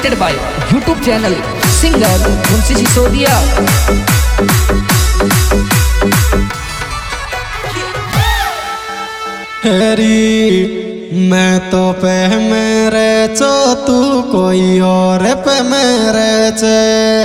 presented by YouTube channel singer Munshi Sisodia। हेरी मैं तो पे मेरे चो तू कोई और पे मेरे चे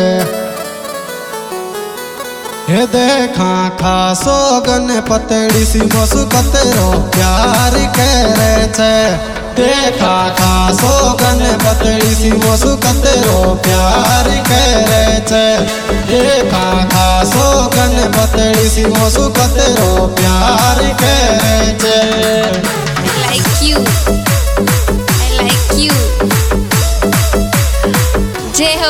हे देखा खासो गन पतड़ी सी बसु कतरो प्यार करे छे देखा खासो गन पतड़ी सी बसु कतरो प्यार करे छे देखा खासो गन पतड़ी सी बसु कतरो प्यार करे छे। I like you. I like you. जय हो।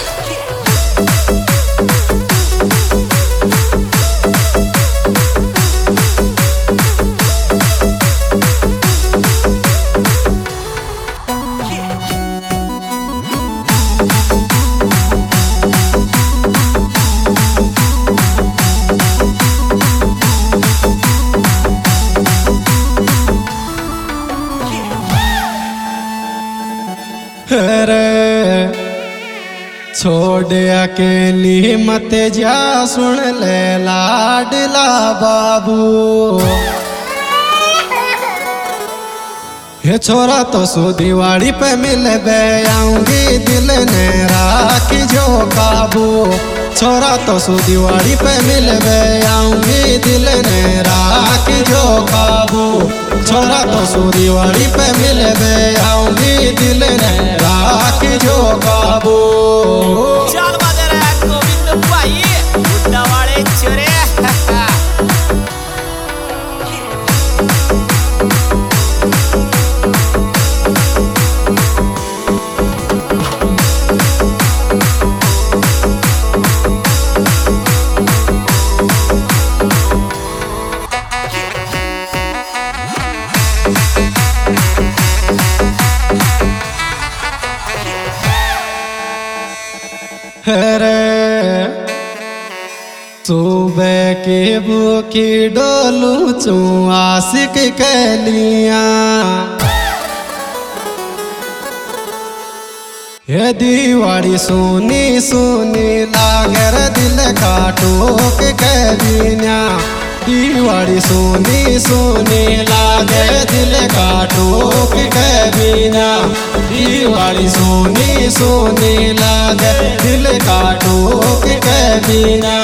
रे छोड़ अकेली मत जा सुन ले लाडला बाबू हे छोरा तो सो दिवाली पे मिल बे आऊंगी दिल ने राखी जो काबू छोरा तो सो दिवाली पे मिल बे आऊंगी दिल ने राखी जो काबू छोरा तो सो दिवाली पे मिल बे आऊंगी दिल ने राखी जो काबू। चल बजे रे गोविंद भाई बुड्ढा वाले चोरे रे सुबह की भूखी डोलू चू आशिक कहलिया हे दिवाली सोनी सोनी लागर दिल का टोक कहलिया दिवाली सोनी सोनी लागे दिल का टोक कहलिया दिवाली सोनी सोनी लागे दिल का टोक कहलिया।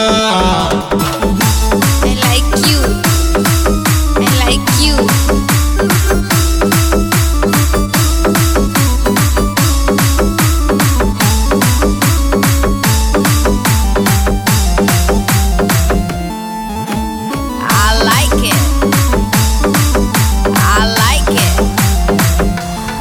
I like you. I like you. I like it. I like it.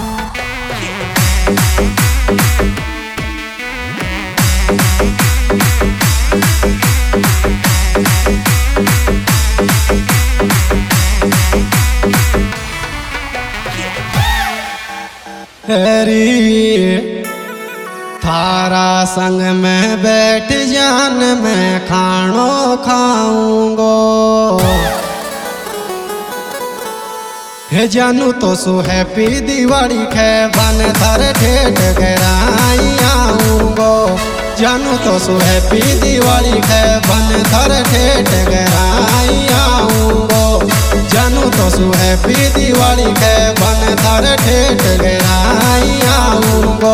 हेरी थारा संग में बैठ जान मैं खानो खाऊंगो हे जानू तो सो हैप्पी दिवाली खे बन धर ठेठ गराई आऊंगो जानू तो सो हैप्पी दिवाली खे बन धर ठेठ गराई आऊंगो जानू तो सो हैप्पी दिवाली खे बन धर ठेठ गराई आऊंगो।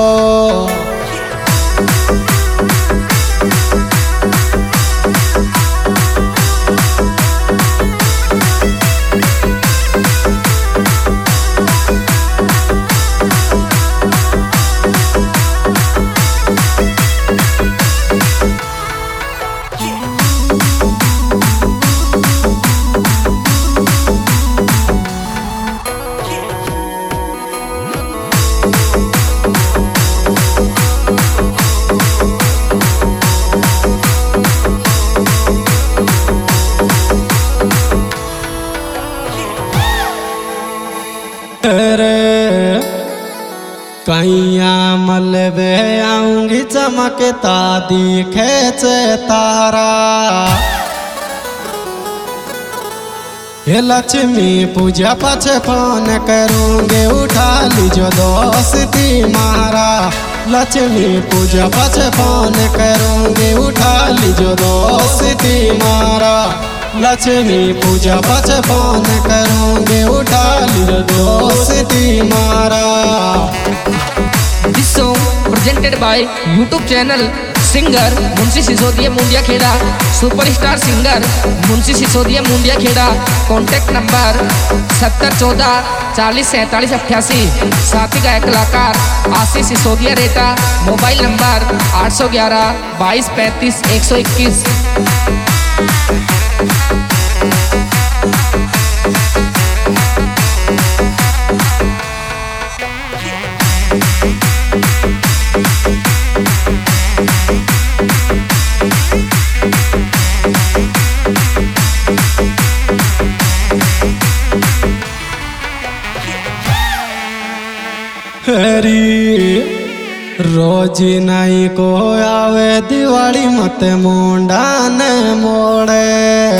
रे कैया मलबे आऊंगी चमकता दिखे चे तारा हे लक्ष्मी पूजा पाछे फोन करूंगे उठा लीजो दोस्ती मारा लक्ष्मी पूजा पछे फोन करूंगी उठा लीजो दोस्ती मारा। लक्ष्मी पूजा पछे फोन करूंगी उठा लीजो दोस्ती मारा। This song presented by YouTube channel singer Munshi Sisodia Mundia Kheda. Superstar singer Munshi Sisodia Mundia Kheda. Contact number 7014 40 47 88। साथी गायक कलाकार आशीष सिसोदिया रेटा। Mobile number 811 22 35 121। हरी रोज नहीं को आवे दिवाली मत मुंडा न मोड़े।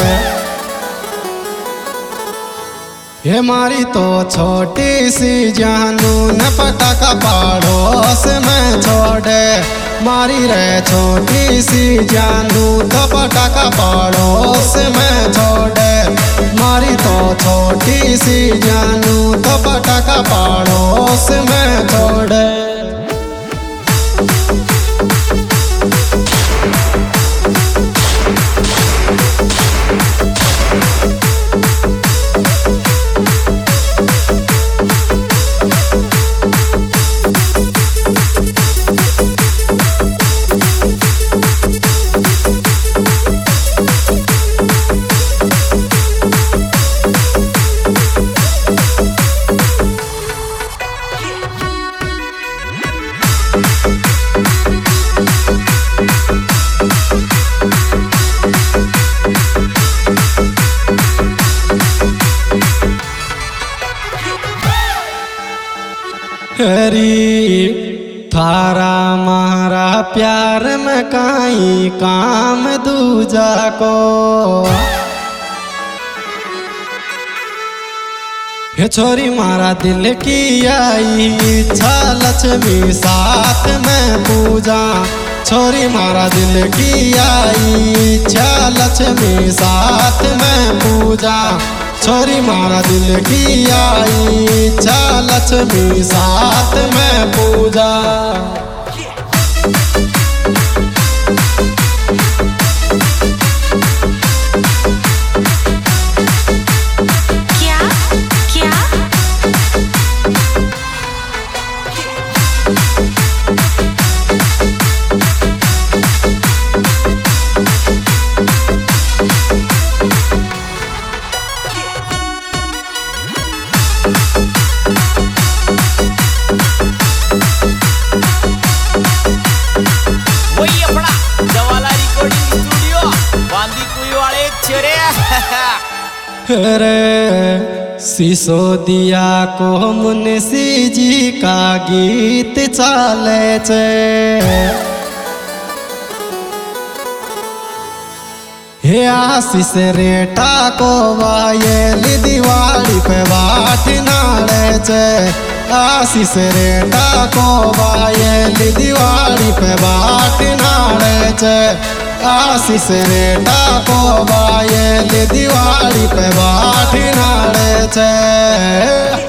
ये मारी तो छोटी सी जानू न पटाखा पड़ोस में छोड़े। मारी रे छोटी सी जानू तो पटाखा पड़ोस में छोड़े। मारी तो छोटी सी जानू तो पटाखा पड़ोस में छोड़े। हरी थारा मारा प्यार में काई काम दूजा को। हे छोरी मारा दिल की आई इच्छा लक्ष्मी साथ में पूजा। छोरी मारा दिल की आई इच्छा लक्ष्मी साथ में पूजा। छोरी मारा दिल की आई इच्छा लक्ष्मी साथ में पूजा। क्या क्या वही अपना जवाला रिकॉर्डिंग स्टूडियो बांदी कुई वाले चेहरे। रे सिसोदिया को मुंशी जी का गीत चाले छे। हे आशीष रेटा को वायल दिवाली पे बाट नाड़े छे। आशीष रेटा को वायल दिवाली पे बाट नाड़े छे। आशीष रेटा को वायल दिवाली पे बाट नाड़े छे।